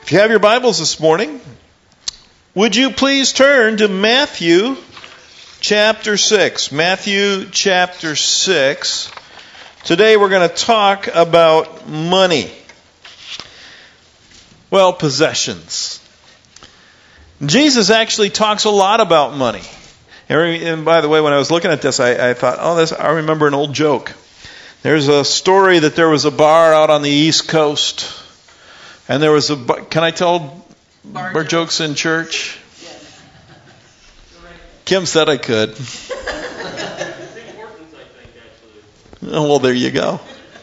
If you have your Bibles this morning, would you please turn to Matthew chapter 6. Matthew chapter 6. Today we're going to talk about money. Well, possessions. Jesus actually talks a lot about money. And by the way, when I was looking at this, I thought, I remember an old joke. There's a story that there was a bar out on the East Coast. And there was can I tell bar jokes in church? Yes. Kim said I could. Oh, well, there you go.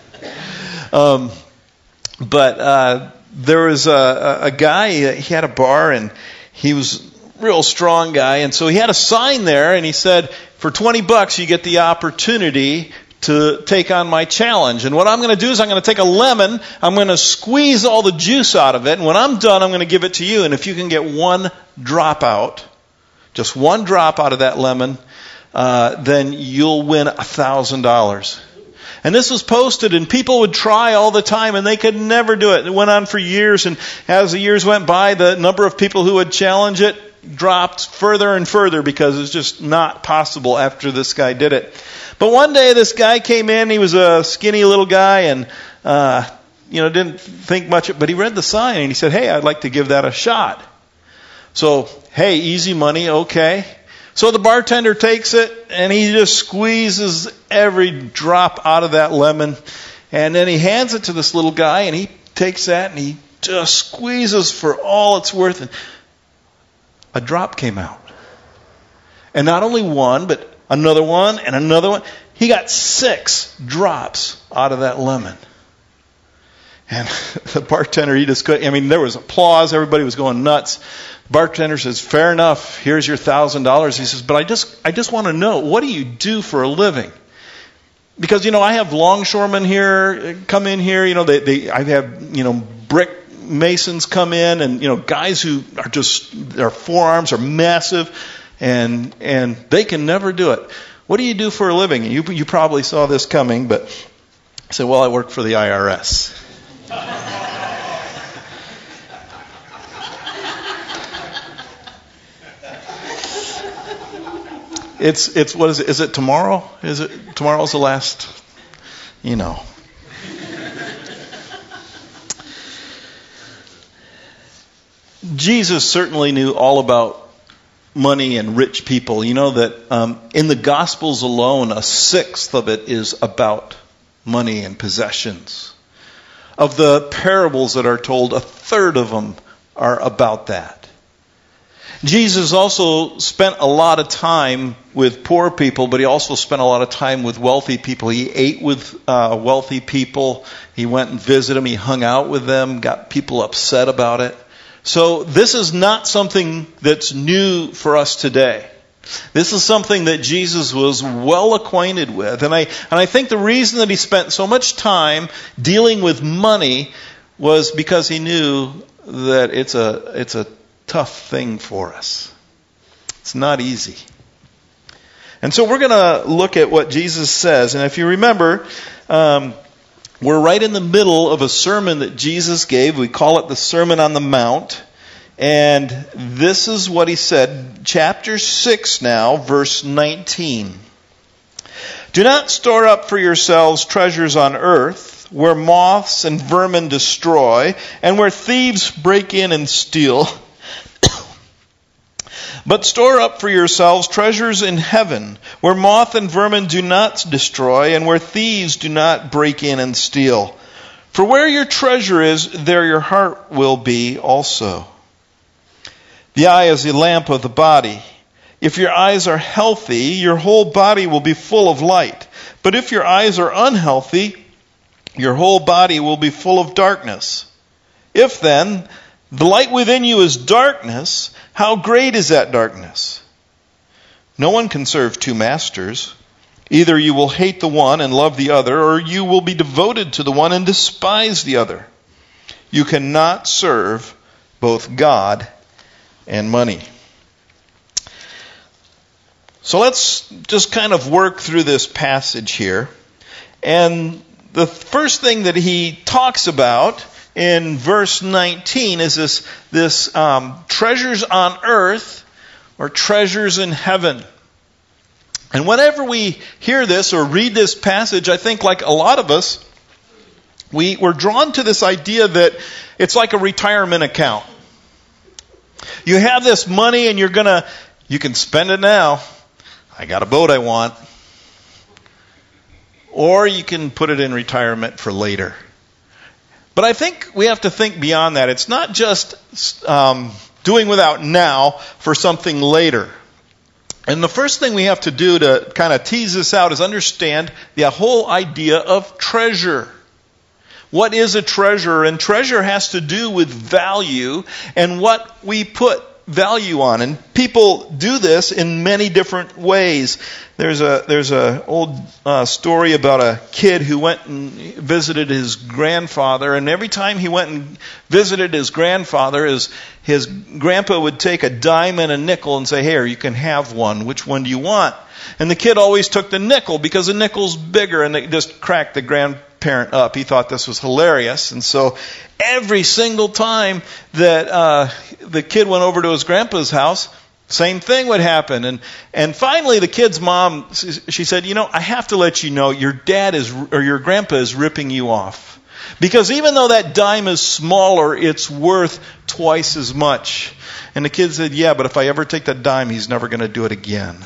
But there was a guy, he had a bar, and he was a real strong guy. And so he had a sign there, and he said, for $20 you get the opportunity to take on my challenge. And what I'm going to do is I'm going to take a lemon, I'm going to squeeze all the juice out of it, and when I'm done, I'm going to give it to you. And if you can get one drop out, just one drop out of that lemon, then you'll win $1,000. And this was posted, and people would try all the time, and they could never do it. It went on for years, and as the years went by, the number of people who would challenge it dropped further and further because it's just not possible after this guy did it. But one day this guy came in, he was a skinny little guy and, didn't think much, but he read the sign and he said, hey, I'd like to give that a shot. So, hey, easy money, okay. So the bartender takes it and he just squeezes every drop out of that lemon, and then he hands it to this little guy and he takes that and he just squeezes for all it's worth, and a drop came out. And not only one, but another one and another one. He got 6 drops out of that lemon. And the bartender, he just couldn't, there was applause. Everybody was going nuts. The bartender says, fair enough. Here's your $1,000. He says, but I just want to know, what do you do for a living? Because, I have longshoremen here, come in here, I have, brick masons come in, and, guys who are their forearms are massive, and they can never do it. What do you do for a living? You probably saw this coming, but I said, well, I work for the IRS. It's what is it? Is it tomorrow? Is it tomorrow's the last? Jesus certainly knew all about money and rich people. You know that in the Gospels alone, 1/6 of it is about money and possessions. Of the parables that are told, 1/3 of them are about that. Jesus also spent a lot of time with poor people, but he also spent a lot of time with wealthy people. He ate with wealthy people. He went and visited them. He hung out with them, got people upset about it. So this is not something that's new for us today. This is something that Jesus was well acquainted with. And I think the reason that he spent so much time dealing with money was because he knew that it's a tough thing for us. It's not easy. And so we're going to look at what Jesus says. And if you remember, we're right in the middle of a sermon that Jesus gave. We call it the Sermon on the Mount. And this is what he said, chapter 6 now, verse 19. Do not store up for yourselves treasures on earth, where moths and vermin destroy, and where thieves break in and steal. But store up for yourselves treasures in heaven, where moth and vermin do not destroy, and where thieves do not break in and steal. For where your treasure is, there your heart will be also. The eye is the lamp of the body. If your eyes are healthy, your whole body will be full of light. But if your eyes are unhealthy, your whole body will be full of darkness. If then the light within you is darkness, how great is that darkness? No one can serve 2 masters. Either you will hate the one and love the other, or you will be devoted to the one and despise the other. You cannot serve both God and money. So let's just kind of work through this passage here. And the first thing that he talks about in verse 19 is this treasures on earth or treasures in heaven. And whenever we hear this or read this passage, I think like a lot of us, we're drawn to this idea that it's like a retirement account. You have this money and you can spend it now. I got a boat I want. Or you can put it in retirement for later. But I think we have to think beyond that. It's not just doing without now for something later. And the first thing we have to do to kind of tease this out is understand the whole idea of treasure. What is a treasure? And treasure has to do with value and what we put value on. And people do this in many different ways. There's a old story about a kid who went and visited his grandfather, and every time he went and visited his grandfather, his grandpa would take a dime and a nickel and say, "Here, you can have one. Which one do you want?" And the kid always took the nickel because the nickel's bigger, and it just cracked the grandparent up. He thought this was hilarious, and so every single time that the kid went over to his grandpa's house, same thing would happen. And finally the kid's mom, she said, I have to let you know your grandpa is ripping you off. Because even though that dime is smaller, it's worth twice as much. And the kid said, yeah, but if I ever take that dime, he's never going to do it again.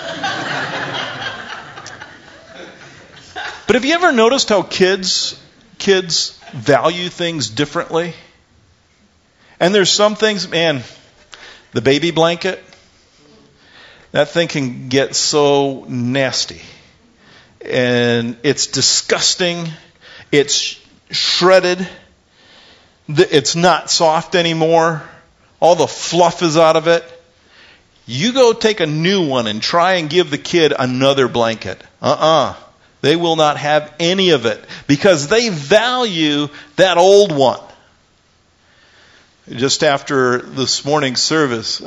But have you ever noticed how kids value things differently? And there's some things, man, the baby blanket, that thing can get so nasty. And it's disgusting. It's shredded. It's not soft anymore. All the fluff is out of it. You go take a new one and try and give the kid another blanket. They will not have any of it because they value that old one. Just after this morning's service,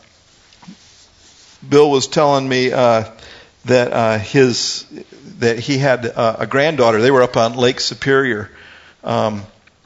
Bill was telling me that he had a granddaughter. They were up on Lake Superior, and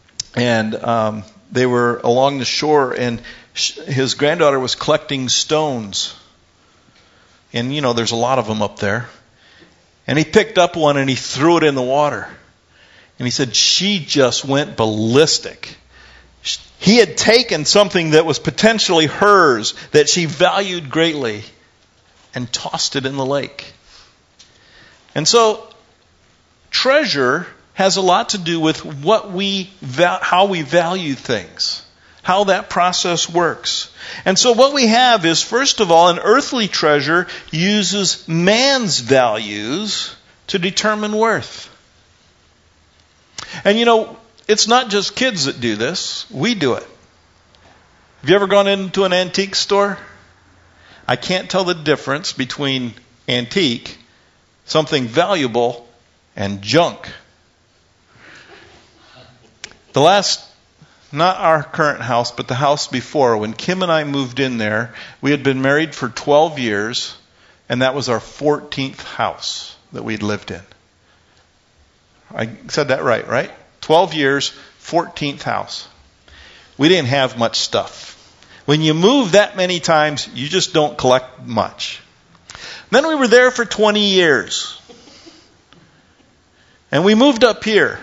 they were along the shore, and his granddaughter was collecting stones. And there's a lot of them up there. And he picked up one and he threw it in the water. And he said she just went ballistic. He had taken something that was potentially hers, that she valued greatly, and tossed it in the lake. And so, treasure has a lot to do with how we value things, how that process works. And so what we have is, first of all, an earthly treasure uses man's values to determine worth. And it's not just kids that do this. We do it. Have you ever gone into an antique store? I can't tell the difference between antique, something valuable, and junk. Not our current house, but the house before, when Kim and I moved in there, we had been married for 12 years, and that was our 14th house that we'd lived in. I said that right? 12 years, 14th house. We didn't have much stuff. When you move that many times, you just don't collect much. Then we were there for 20 years. And we moved up here.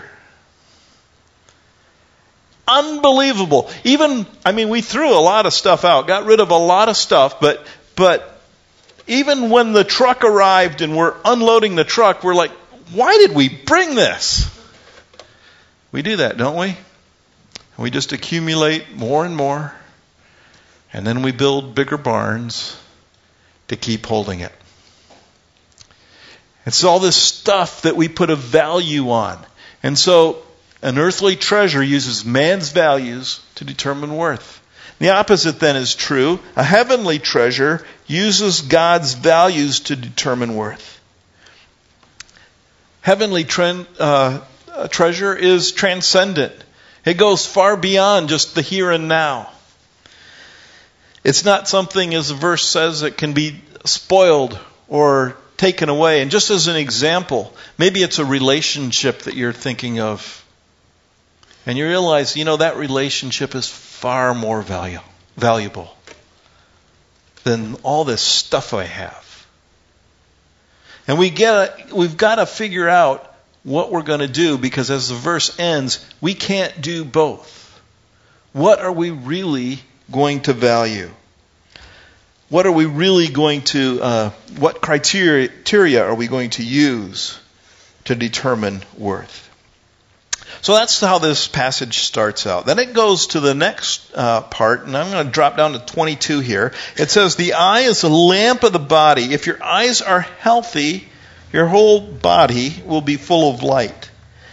Unbelievable. We threw a lot of stuff out, got rid of a lot of stuff, but even when the truck arrived and we're unloading the truck, we're like, why did we bring this? We do that, don't we? We just accumulate more and more, and then we build bigger barns to keep holding it. It's all this stuff that we put a value on. And so an earthly treasure uses man's values to determine worth. The opposite then is true. A heavenly treasure uses God's values to determine worth. Heavenly treasure is transcendent. It goes far beyond just the here and now. It's not something, as the verse says, that can be spoiled or taken away. And just as an example, maybe it's a relationship that you're thinking of. And you realize, that relationship is far more valuable than all this stuff I have. And we've got to figure out what we're going to do, because as the verse ends, we can't do both. What are we really going to value? What are we really going to, what criteria are we going to use to determine worth? So that's how this passage starts out. Then it goes to the next part, and I'm going to drop down to 22 here. It says, the eye is a lamp of the body. If your eyes are healthy, your whole body will be full of light.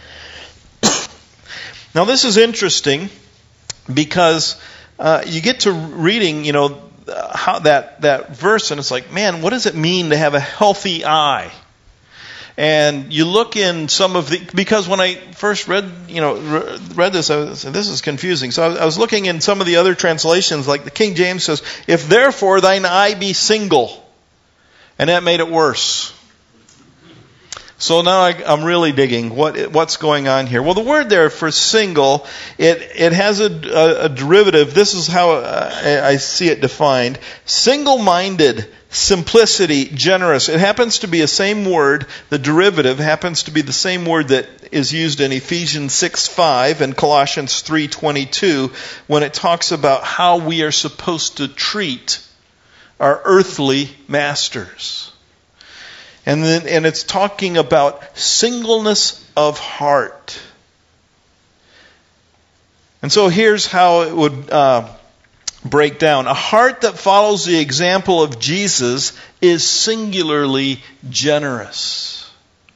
Now this is interesting because you get to reading, how that verse, and it's like, man, what does it mean to have a healthy eye? And you look in some of because when I first read this, I said, this is confusing. So I was looking in some of the other translations, like the King James says, if therefore thine eye be single, and that made it worse. So now I'm really digging what's going on here. Well, the word there for single, it has a derivative. This is how I see it defined. Single-minded, simplicity, generous. It happens to be the same word. The derivative happens to be the same word that is used in Ephesians 6:5 and Colossians 3:22 when it talks about how we are supposed to treat our earthly masters. And it's talking about singleness of heart. And so here's how it would break down. A heart that follows the example of Jesus is singularly generous.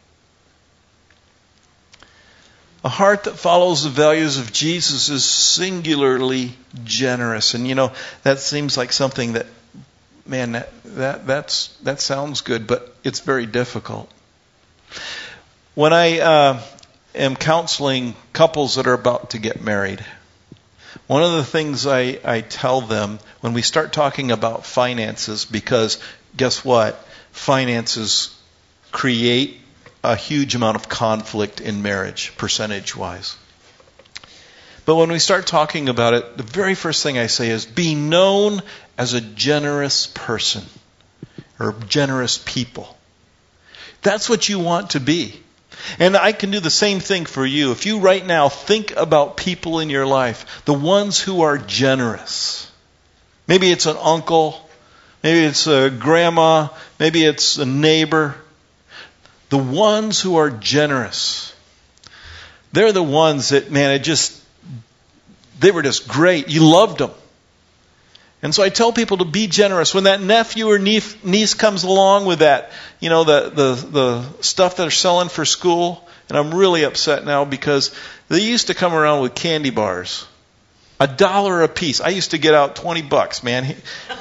A heart that follows the values of Jesus is singularly generous. And that seems like something that, man, that sounds good, but it's very difficult. When I am counseling couples that are about to get married, one of the things I tell them when we start talking about finances, because guess what? Finances create a huge amount of conflict in marriage, percentage-wise. But when we start talking about it, the very first thing I say is be known as a generous person or generous people. That's what you want to be. And I can do the same thing for you. If you right now think about people in your life, the ones who are generous. Maybe it's an uncle, maybe it's a grandma, maybe it's a neighbor. The ones who are generous. They're the ones that, man, they were just great. You loved them. And so I tell people to be generous. When that nephew or niece comes along with that, the stuff that they're selling for school, and I'm really upset now because they used to come around with candy bars. $1 a piece. I used to get out $20, man.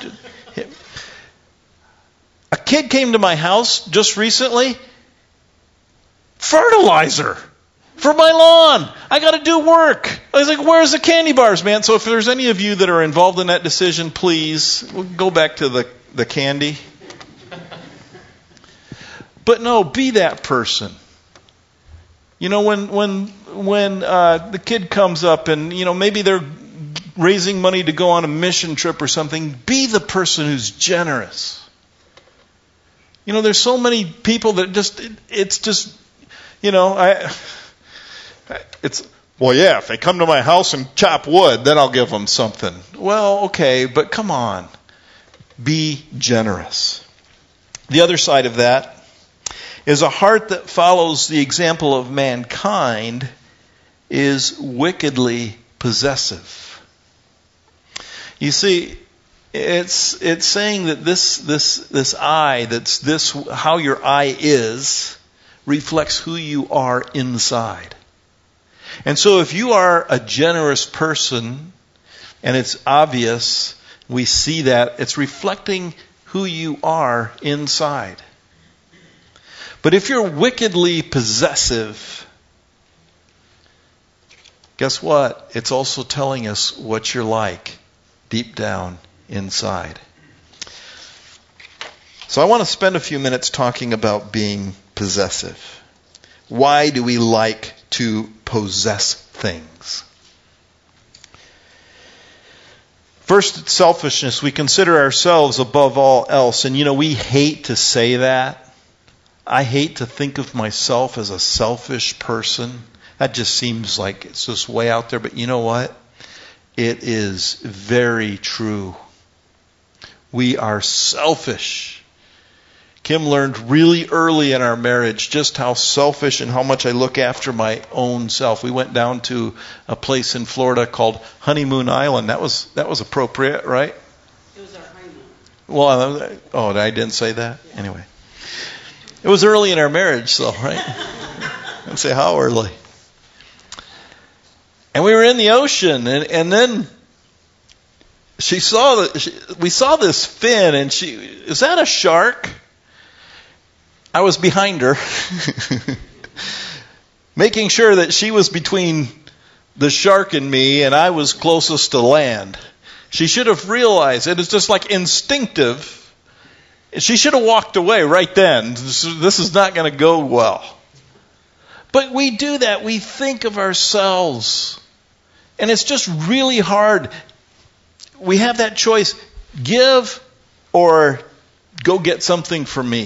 A kid came to my house just recently. Fertilizer for my lawn. I got to do work. I was like, where's the candy bars, man? So if there's any of you that are involved in that decision, please go back to the candy. But no, be that person. When the kid comes up and, maybe they're raising money to go on a mission trip or something, be the person who's generous. There's so many people that if they come to my house and chop wood, then I'll give them something. Well, okay, but come on. Be generous. The other side of that is a heart that follows the example of mankind is wickedly possessive. You see, it's saying that this eye, how your eye is, reflects who you are inside. And so if you are a generous person, and it's obvious, we see that, it's reflecting who you are inside. But if you're wickedly possessive, guess what? It's also telling us what you're like deep down inside. So I want to spend a few minutes talking about being possessive. Why do we like to possess things. First, it's selfishness. We consider ourselves above all else. And we hate to say that. I hate to think of myself as a selfish person. That just seems like it's just way out there. But you know what? It is very true. We are selfish. Kim learned really early in our marriage just how selfish and how much I look after my own self. We went down to a place in Florida called Honeymoon Island. That was appropriate, right? It was our Well, honeymoon. I didn't say that? Yeah. Anyway. It was early in our marriage, so, right? I didn't say how early. And we were in the ocean, and then we saw this fin, and is that a shark? I was behind her, making sure that she was between the shark and me, and I was closest to land. She should have realized it. It's just like instinctive. She should have walked away right then. This is not going to go well. But we do that. We think of ourselves. And it's just really hard. We have that choice. Give or go get something for me.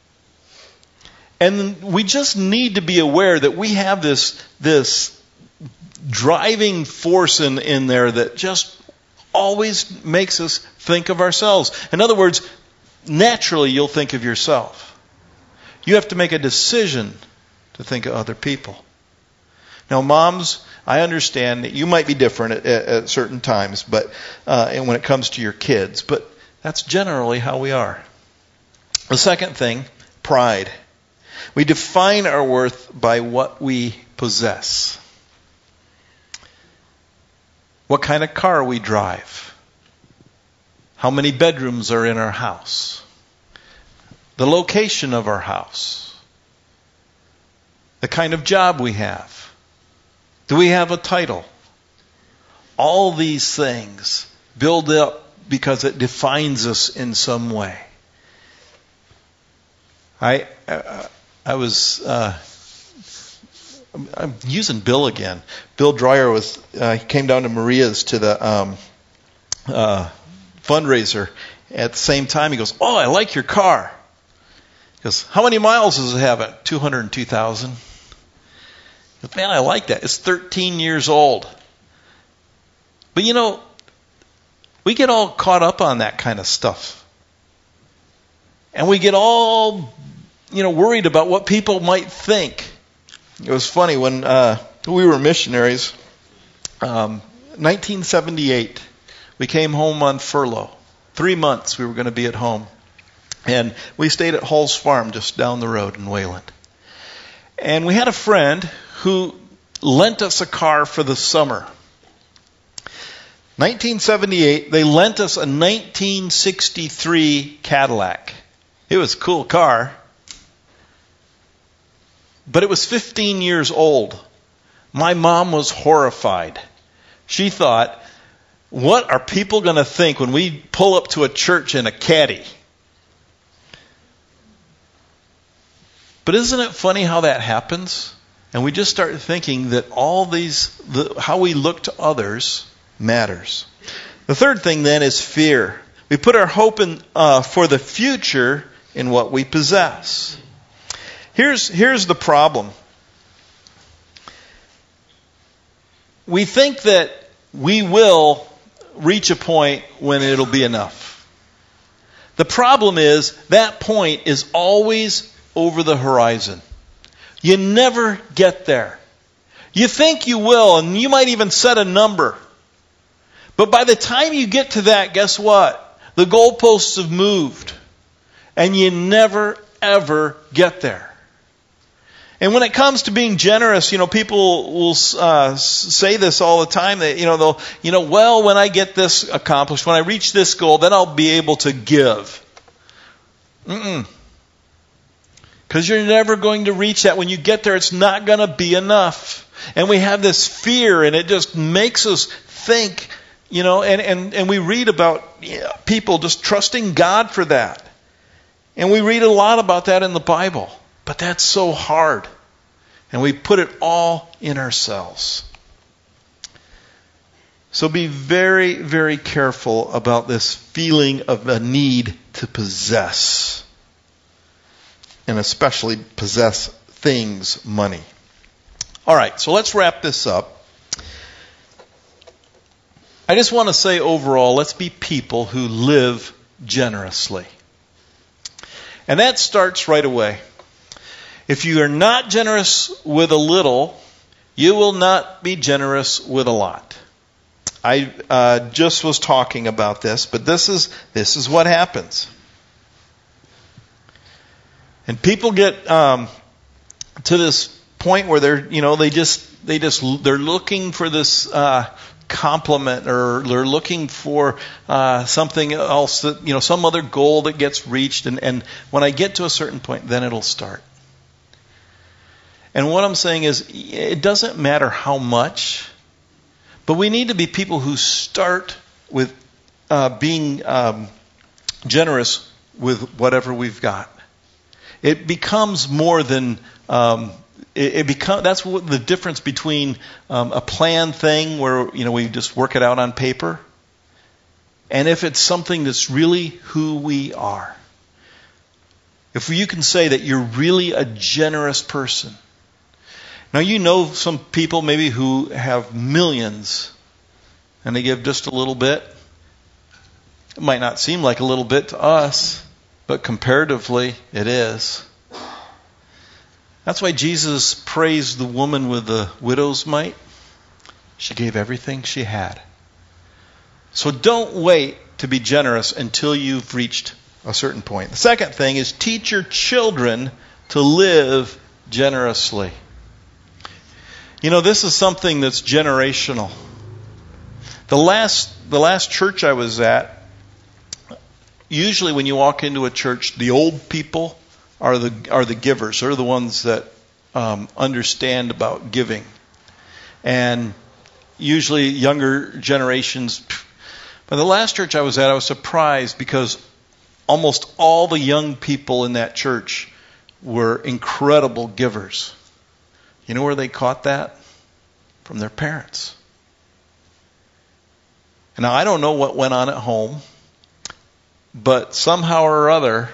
And we just need to be aware that we have this driving force in there that just always makes us think of ourselves. In other words, naturally you'll think of yourself. You have to make a decision to think of other people. Now, moms, I understand that you might be different at certain times, but and when it comes to your kids, but that's generally how we are. The second thing, pride. We define our worth by what we possess. What kind of car we drive. How many bedrooms are in our house. The location of our house. The kind of job we have. Do we have a title? All these things build up because it defines us in some way. I'm using Bill again. Bill Dreyer he came down to Maria's to the fundraiser. At the same time, he goes, "Oh, I like your car." He goes, "How many miles does it have?" 202,000. He goes, "Man, I like that. It's 13 years old." But we get all caught up on that kind of stuff. And we get all worried about what people might think. It was funny when we were missionaries. 1978, we came home on furlough. 3 months we were going to be at home. And we stayed at Hall's Farm just down the road in Wayland. And we had a friend who lent us a car for the summer. 1978, they lent us a 1963 Cadillac. It was a cool car. But it was 15 years old. My mom was horrified. She thought, what are people going to think when we pull up to a church in a caddy? But isn't it funny how that happens? And we just start thinking that all how we look to others matters. The third thing then is fear. We put our hope for the future in what we possess. Here's the problem. We think that we will reach a point when it'll be enough. The problem is that point is always over the horizon. You never get there. You think you will, and you might even set a number. But by the time you get to that, guess what? The goalposts have moved. And you never, ever get there. And when it comes to being generous, people will say this all the time. That they'll, well, when I get this accomplished, when I reach this goal, then I'll be able to give. Because you're never going to reach that. When you get there, it's not going to be enough. And we have this fear, and it just makes us think, and we read about people just trusting God for that. And we read a lot about that in the Bible. But that's so hard. And we put it all in ourselves. So be very, very careful about this feeling of a need to possess. And especially possess things, money. All right, so let's wrap this up. I just want to say overall, let's be people who live generously. And that starts right away. If you are not generous with a little, you will not be generous with a lot. I just was talking about this, but this is what happens. And people get to this point where they're looking for this compliment, or they're looking for something else that some other goal that gets reached, and when I get to a certain point, then it'll start. And what I'm saying is, it doesn't matter how much, but we need to be people who start with being generous with whatever we've got. It becomes more than that's what the difference between a planned thing where we just work it out on paper, and if it's something that's really who we are. If you can say that you're really a generous person. Now some people maybe who have millions and they give just a little bit. It might not seem like a little bit to us, but comparatively it is. That's why Jesus praised the woman with the widow's mite. She gave everything she had. So don't wait to be generous until you've reached a certain point. The second thing is teach your children to live generously. This is something that's generational. The last church I was at, usually when you walk into a church, the old people are the givers. They're the ones that understand about giving. And usually younger generations. But the last church I was at, I was surprised because almost all the young people in that church were incredible givers. You know where they caught that? From their parents. Now, I don't know what went on at home, but somehow or other,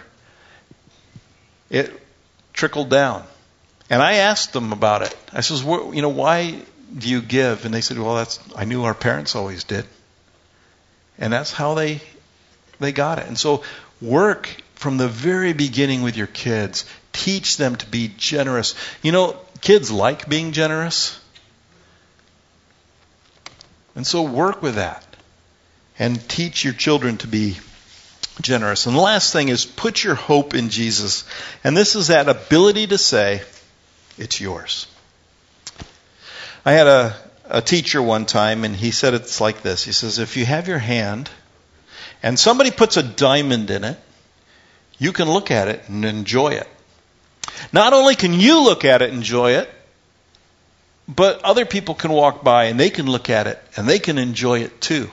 it trickled down. And I asked them about it. I says, why do you give? And they said, well, I knew our parents always did. And that's how they got it. And so work from the very beginning with your kids. Teach them to be generous. Kids like being generous. And so work with that. And teach your children to be generous. And the last thing is put your hope in Jesus. And this is that ability to say, it's yours. I had a teacher one time, and he said it's like this. He says, if you have your hand and somebody puts a diamond in it, you can look at it and enjoy it. Not only can you look at it and enjoy it, but other people can walk by and they can look at it and they can enjoy it too.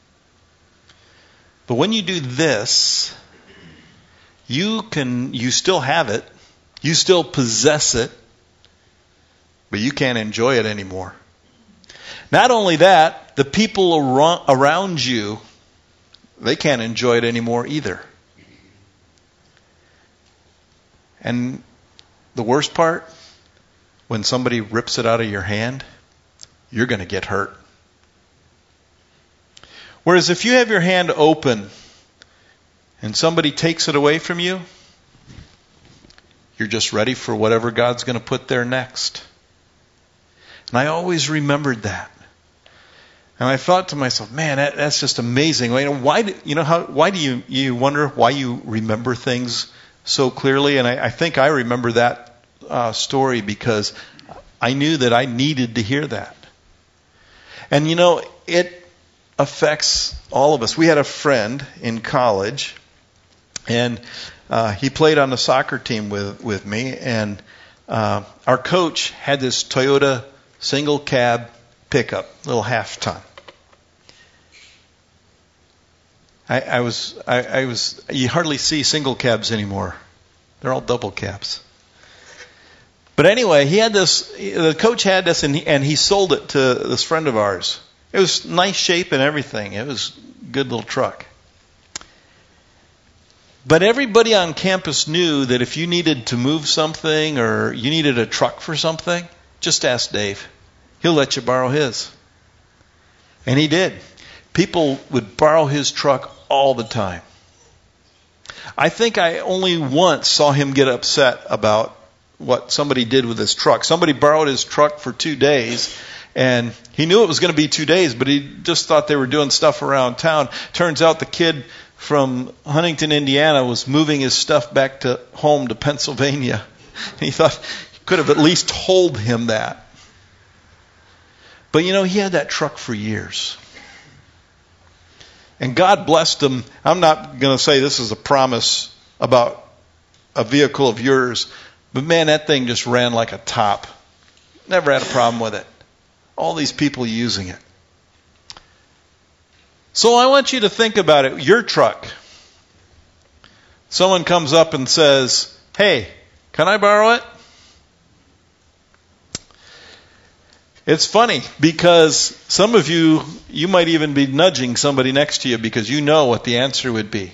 But when you do this, you still have it, you still possess it, but you can't enjoy it anymore. Not only that, the people around you, they can't enjoy it anymore either. And the worst part, when somebody rips it out of your hand, you're going to get hurt. Whereas if you have your hand open and somebody takes it away from you, you're just ready for whatever God's going to put there next. And I always remembered that. And I thought to myself, man, that's just amazing. Why do you wonder why you remember things so clearly? And I think I remember that story because I knew that I needed to hear that. And it affects all of us. We had a friend in college, and he played on the soccer team with me, and our coach had this Toyota single cab pickup, little half ton. You hardly see single cabs anymore. They're all double cabs. But anyway, the coach had this, and he sold it to this friend of ours. It was nice shape and everything. It was a good little truck. But everybody on campus knew that if you needed to move something or you needed a truck for something, just ask Dave. He'll let you borrow his. And he did. People would borrow his truck all the time. I think I only once saw him get upset about what somebody did with his truck. Somebody borrowed his truck for 2 days, and he knew it was going to be 2 days, but he just thought they were doing stuff around town. Turns out the kid from Huntington, Indiana was moving his stuff back to home to Pennsylvania. He thought he could have at least told him that. But he had that truck for years. And God blessed him. I'm not going to say this is a promise about a vehicle of yours, but man, that thing just ran like a top. Never had a problem with it. All these people using it. So I want you to think about it. Your truck. Someone comes up and says, "Hey, can I borrow it?" It's funny because some of you might even be nudging somebody next to you because you know what the answer would be.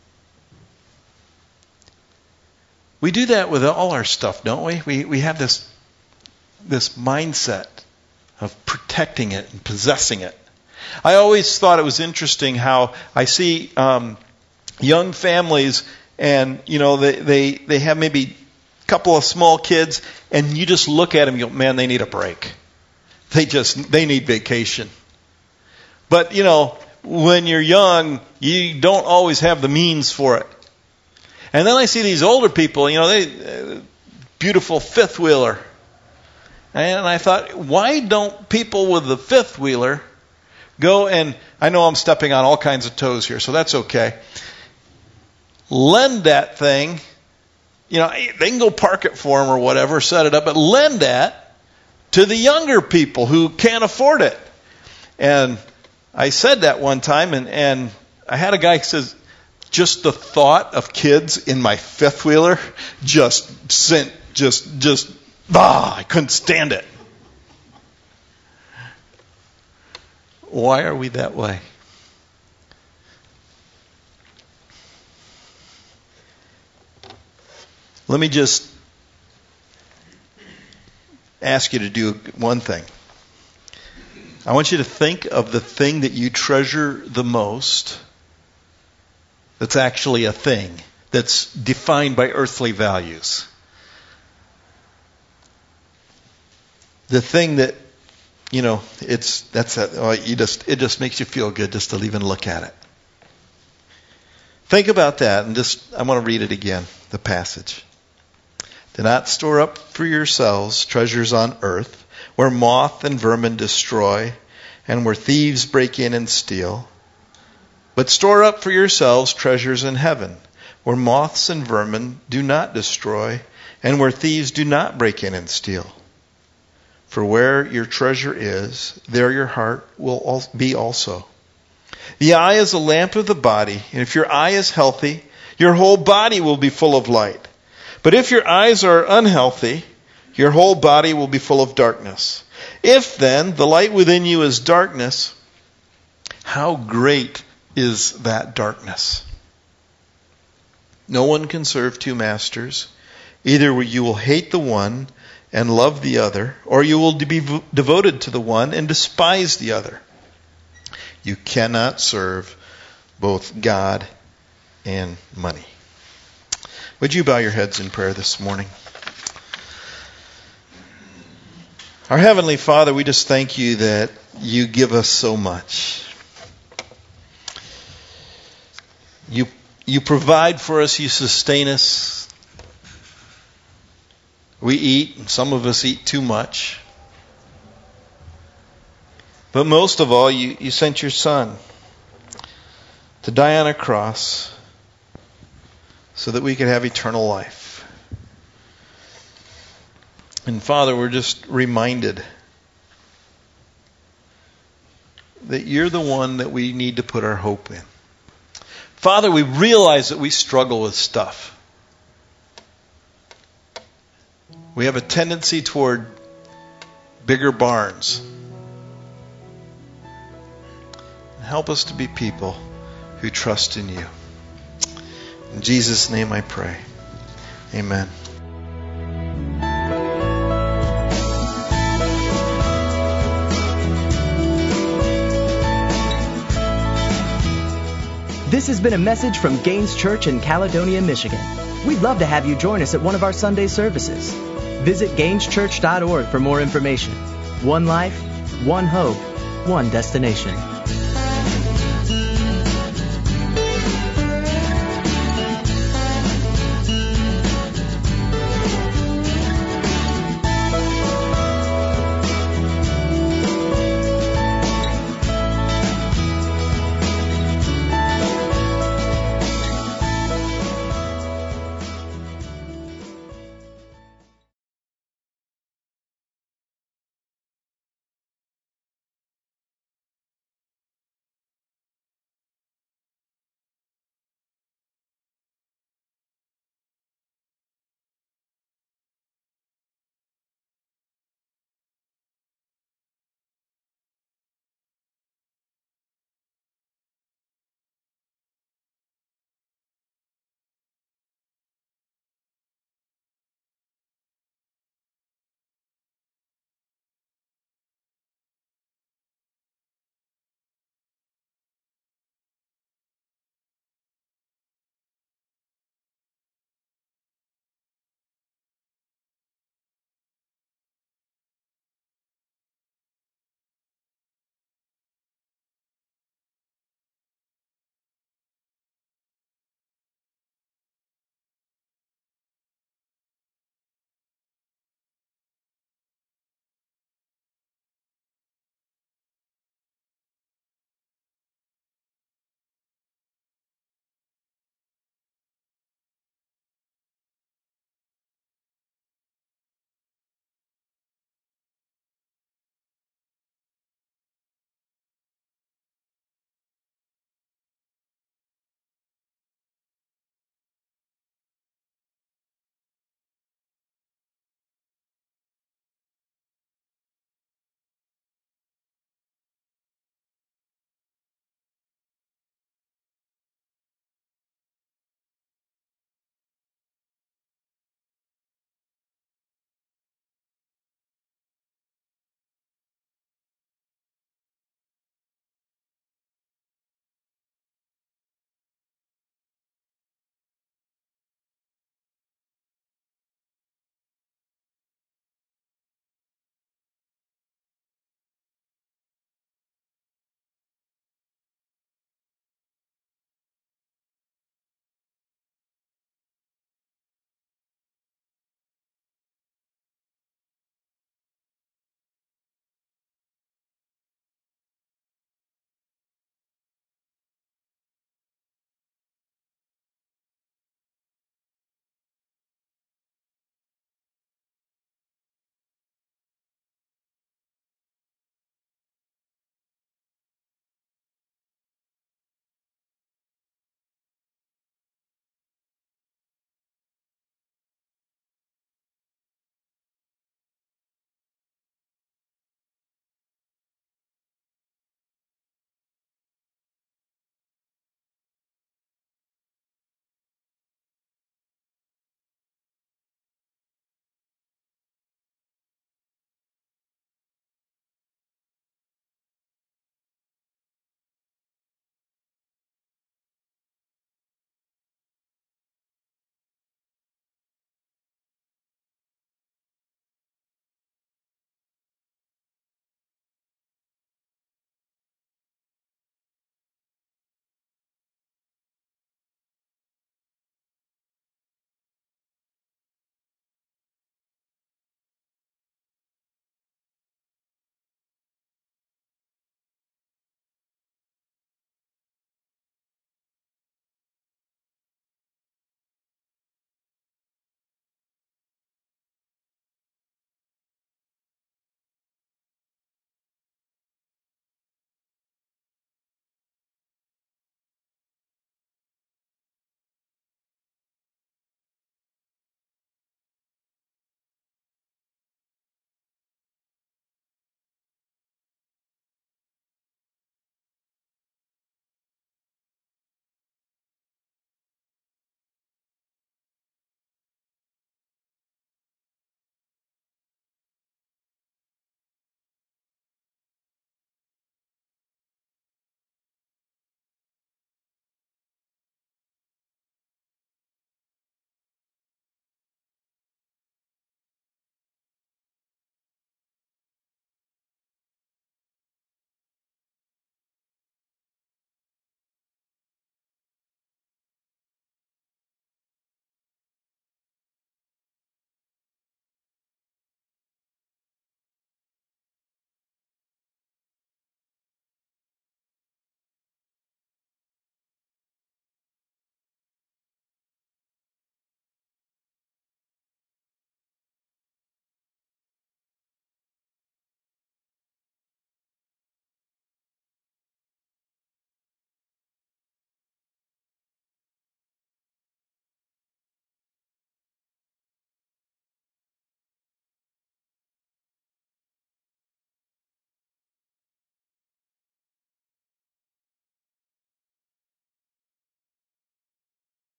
We do that with all our stuff, don't we? We have this mindset of protecting it and possessing it. I always thought it was interesting how I see young families and, they have maybe a couple of small kids and you just look at them and you go, man, they need a break. They need vacation. But, when you're young, you don't always have the means for it. And then I see these older people, they beautiful fifth wheeler. And I thought, why don't people with the fifth wheeler go and, I know I'm stepping on all kinds of toes here, so that's okay. Lend that thing, they can go park it for them or whatever, set it up, but lend that to the younger people who can't afford it. And I said that one time, and I had a guy who says, just the thought of kids in my fifth wheeler I couldn't stand it. Why are we that way? Let me just ask you to do one thing. I want you to think of the thing that you treasure the most that's actually a thing that's defined by earthly values. The thing that, it just makes you feel good just to even look at it. Think about that and I want to read it again, the passage. Do not store up for yourselves treasures on earth, where moth and vermin destroy, and where thieves break in and steal. But store up for yourselves treasures in heaven, where moths and vermin do not destroy, and where thieves do not break in and steal. For where your treasure is, there your heart will be also. The eye is a lamp of the body, and if your eye is healthy, your whole body will be full of light. But if your eyes are unhealthy, your whole body will be full of darkness. If then the light within you is darkness, how great is that darkness? No one can serve two masters. Either you will hate the one and love the other, or you will be devoted to the one and despise the other. You cannot serve both God and money. Would you bow your heads in prayer this morning? Our Heavenly Father, we just thank you that you give us so much. You provide for us, you sustain us. We eat, and some of us eat too much. But most of all, you sent your Son to die on a cross so that we could have eternal life. And Father, we're just reminded that you're the one that we need to put our hope in. Father, we realize that we struggle with stuff. We have a tendency toward bigger barns. help us to be people who trust in you. In Jesus' name I pray. Amen. This has been a message from Gaines Church in Caledonia, Michigan. We'd love to have you join us at one of our Sunday services. Visit GainesChurch.org for more information. One life, one hope, one destination.